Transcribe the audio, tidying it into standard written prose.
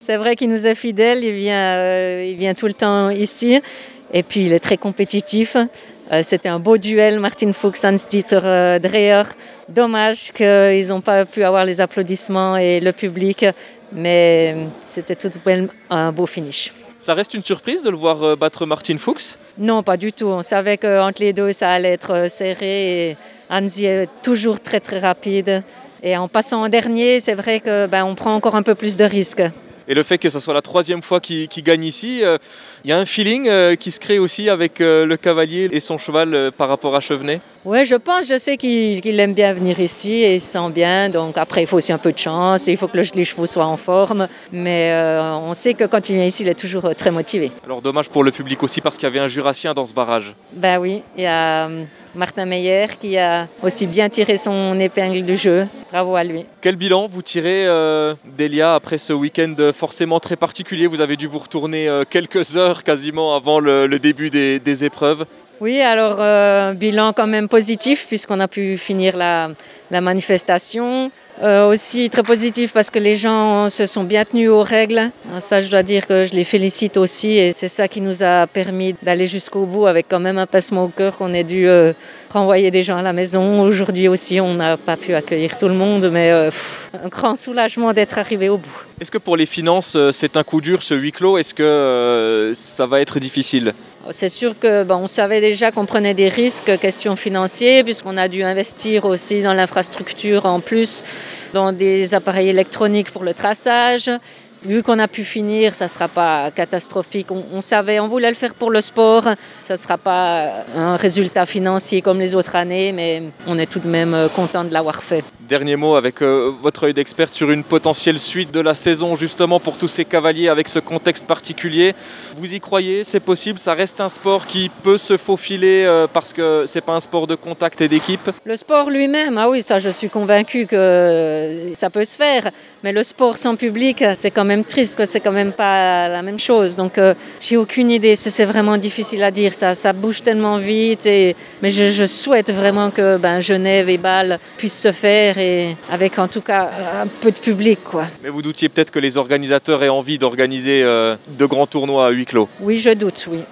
C'est vrai qu'il nous est fidèle, il vient tout le temps ici et puis il est très compétitif. C'était un beau duel, Martin Fuchs, Hans-Dieter Dreher. Dommage qu'ils n'ont pas pu avoir les applaudissements et le public, mais c'était tout de même un beau finish. Ça reste une surprise de le voir battre Martin Fuchs? Non, pas du tout. On savait qu'entre les deux, ça allait être serré. Et Hansi est toujours très très rapide. Et en passant en dernier, c'est vrai qu'on prend encore un peu plus de risques. Et le fait que ce soit la troisième fois qu'il gagne ici, il y a un feeling qui se crée aussi avec le cavalier et son cheval par rapport à Chevenay? Oui, je sais qu'il aime bien venir ici et il se sent bien. Donc après, il faut aussi un peu de chance, il faut que les chevaux soient en forme. Mais on sait que quand il vient ici, il est toujours très motivé. Alors dommage pour le public aussi parce qu'il y avait un Jurassien dans ce barrage. Ben oui, il y a Martin Meyer qui a aussi bien tiré son épingle du jeu. Bravo à lui. Quel bilan vous tirez d'Elia après ce week-end forcément très particulier? Vous avez dû vous retourner quelques heures quasiment avant le début des épreuves. Oui, alors bilan quand même positif puisqu'on a pu finir la manifestation. Aussi très positif parce que les gens se sont bien tenus aux règles. Ça, je dois dire que je les félicite aussi et c'est ça qui nous a permis d'aller jusqu'au bout avec quand même un pincement au cœur qu'on ait dû renvoyer des gens à la maison. Aujourd'hui aussi, on n'a pas pu accueillir tout le monde, mais un grand soulagement d'être arrivé au bout. Est-ce que pour les finances, c'est un coup dur ce huis clos? Est-ce que ça va être difficile? C'est sûr qu'on savait déjà qu'on prenait des risques, question financière, puisqu'on a dû investir aussi dans l'infrastructure en plus, dans des appareils électroniques pour le traçage. Vu qu'on a pu finir, ça ne sera pas catastrophique. On savait, on voulait le faire pour le sport. Ça ne sera pas un résultat financier comme les autres années, mais on est tout de même content de l'avoir fait. Dernier mot avec votre œil d'expert sur une potentielle suite de la saison, justement pour tous ces cavaliers avec ce contexte particulier. Vous y croyez? C'est possible? Ça reste un sport qui peut se faufiler parce que ce n'est pas un sport de contact et d'équipe? Le sport lui-même, ah oui, ça je suis convaincue que ça peut se faire. Mais le sport sans public, c'est quand même triste, que c'est quand même pas la même chose. Donc j'ai aucune idée, c'est vraiment difficile à dire. Ça bouge tellement vite. Mais je souhaite vraiment que Genève et Bâle puissent se faire et avec en tout cas un peu de public, quoi. Mais vous doutiez peut-être que les organisateurs aient envie d'organiser de grands tournois à huis clos? Oui, je doute, oui.